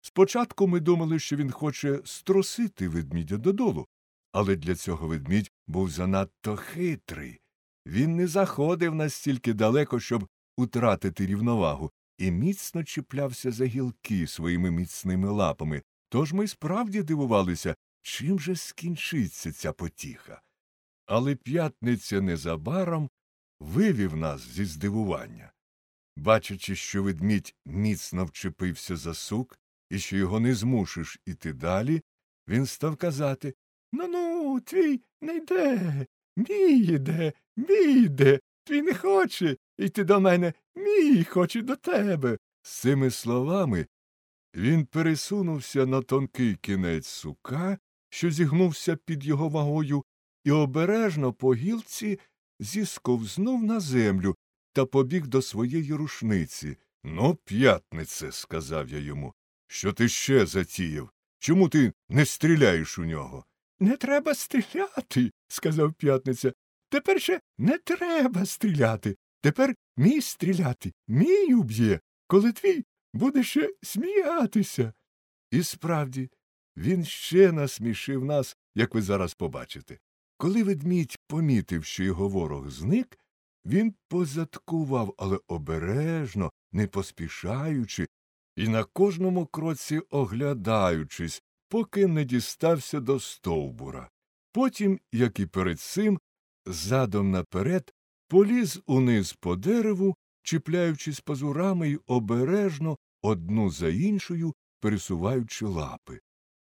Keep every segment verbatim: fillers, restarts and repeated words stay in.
Спочатку ми думали, що він хоче струсити ведмідя додолу, але для цього ведмідь був занадто хитрий. Він не заходив настільки далеко, щоб утратити рівновагу, і міцно чіплявся за гілки своїми міцними лапами. Тож ми справді дивувалися, чим же скінчиться ця потіха. Але П'ятниця незабаром вивів нас зі здивування. Бачачи, що ведмідь міцно вчепився за сук і що його не змусиш іти далі, він став казати: «Ну-ну, твій не йде, мій йде, мій йде, твій не хоче йти до мене, мій хоче до тебе». З цими словами він пересунувся на тонкий кінець сука, що зігнувся під його вагою, і обережно по гілці зісковзнув на землю та побіг до своєї рушниці. «Ну, П'ятнице», – сказав я йому, – «що ти ще затіяв? Чому ти не стріляєш у нього?» «Не треба стріляти», – сказав П'ятниця. «Тепер ще не треба стріляти. Тепер мій стріляти, мій уб'є, коли твій буде ще сміятися». І справді, він ще насмішив нас, як ви зараз побачите. Коли ведмідь помітив, що його ворог зник, він позадкував, але обережно, не поспішаючи, і на кожному кроці оглядаючись, поки не дістався до стовбура. Потім, як і перед цим, задом наперед, поліз униз по дереву, чіпляючись пазурами й обережно, одну за іншою, пересуваючи лапи.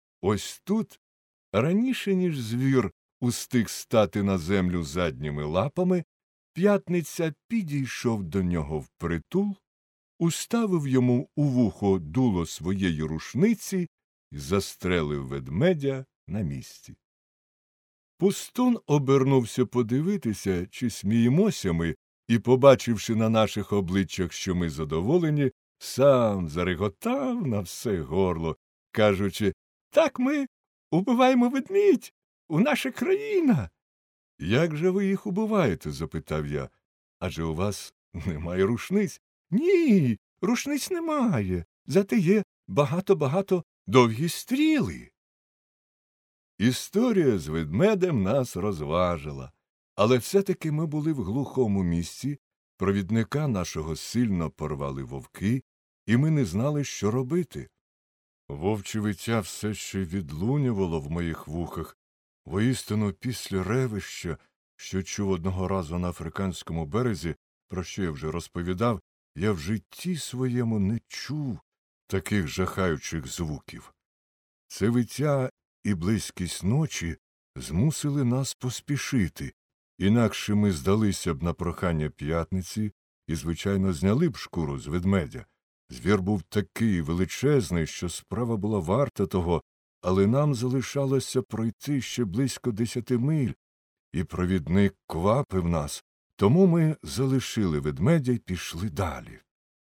Ось тут, раніше, ніж звір устиг стати на землю задніми лапами, П'ятниця підійшов до нього впритул, уставив йому у вухо дуло своєї рушниці і застрелив ведмедя на місці. Пустун обернувся подивитися, чи сміємося ми, і, побачивши на наших обличчях, що ми задоволені, сам зареготав на все горло, кажучи: «Так ми убиваємо ведмідь, у наша країна». «Як же ви їх убиваєте?» – запитав я. «Адже у вас немає рушниць». «Ні, рушниць немає, зате є багато-багато довгі стріли». Історія з ведмедем нас розважила, але все-таки ми були в глухому місці, провідника нашого сильно порвали вовки, і ми не знали, що робити. Вовче виття все ще відлунювало в моїх вухах, воістину після ревища, що чув одного разу на африканському березі, про що я вже розповідав, я в житті своєму не чув таких жахаючих звуків. Це виття і близькість ночі змусили нас поспішити, інакше ми здалися б на прохання П'ятниці і, звичайно, зняли б шкуру з ведмедя. Звір був такий величезний, що справа була варта того, але нам залишалося пройти ще близько десяти миль, і провідник квапив нас, тому ми залишили ведмедя й пішли далі.